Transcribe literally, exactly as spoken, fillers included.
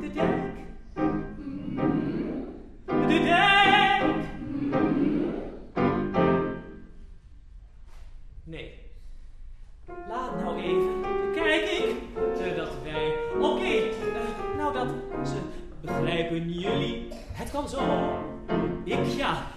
de dijk. De dijk. Nee. Laat nou even. Kijk ik. Uh, dat wij. Oké. Okay, uh, nou dat ze begrijpen jullie. Het kan zo. Ik ja.